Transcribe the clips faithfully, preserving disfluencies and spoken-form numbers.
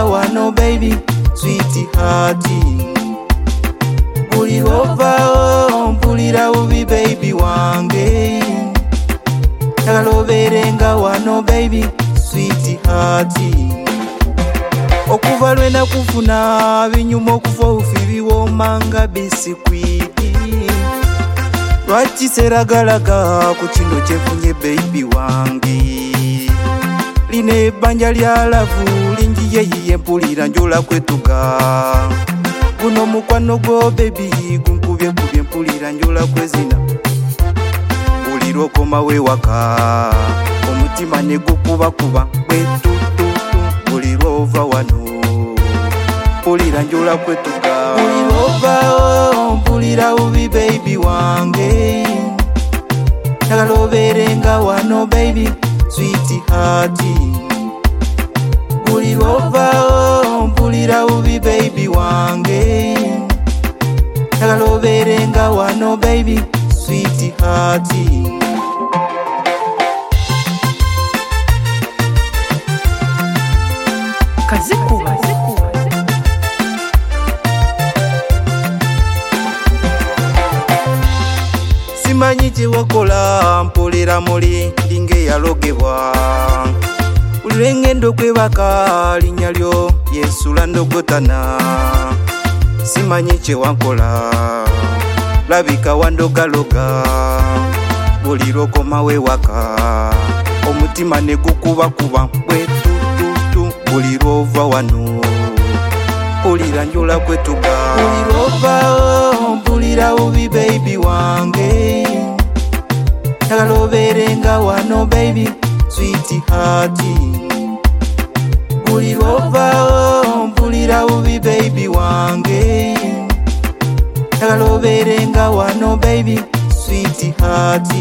nga wano baby sweet heart. Buli lwovaawo mpulira bubi baby wange, njagala obeere nga wano baby sweet heart. Okuva lwe nakufuna binyuma okufa obufi biwooma nga bisikwiti, lwaki seragalaga ku kino kyefunye baby wange. Lino ebbanja lya lavu lingiyeyiye mpulira njola kwetuga, guno mukwano gwo baby gunkubye kubye mpulira njola kwezina. Buli lw'okomawo ewaka omutima ne gukubakuba bwetututu, buli lw'ova wano mpulira njola kwetuga. Buli lw'ovaawo mpulira bubi baby wange, njagala obeere nga wano baby sweet heart. Buli lw'ovaawo mpulira bubi baby wange, njagala obeere nga wano baby sweet heart. Kaziku simanyi kye wakola mpulira muli linga eyalogebwa, buli lwe ngenda okwebaka linnya lyo yeesula ndogotana. Simanyi kye wakola labika wandogaloga, buli lw'okomawo ewaka omutima ne gukubakuba bwetututu, buli lw'ova wano mpulira njola kwetuga. Buli lw'ovaawo mpulira bubi baby wange, njagala obeere nga wano baby sweet heart. Buli lw'ovaawo mpulira bubi baby wange, njagala obeere nga wano baby sweet heart.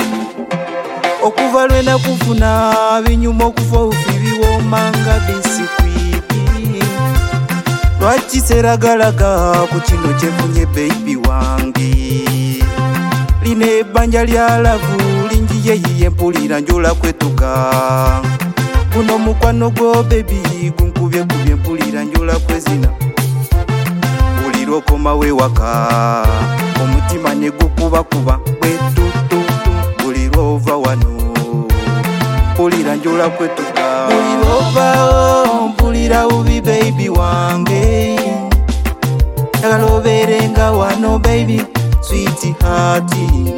Okuva lwe nakufuna binyuma okufa obufi biwooma nga bisikwiti, lwaki seragalaga ku kino kyefunye baby wange. Lino ebbanja lya lavu lingiyeyiye mpulira njola kwetuga, guno mukwano gwo baby gunkubye kubye mpulira njola kwezina. Buli lw'okomawo ewaka omutima ne gukubakuba bwetututu, buli lw'ova wano mpulira njola kwetuga. Buli lw'ovaawo mpulira bubi baby wange, njagala obeere nga wano baby sweet heart.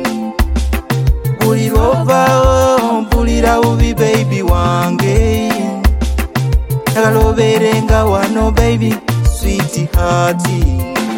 Buli lw'ovaawo mpulira bubi baby wange, njagala obeere nga wano baby sweet heart.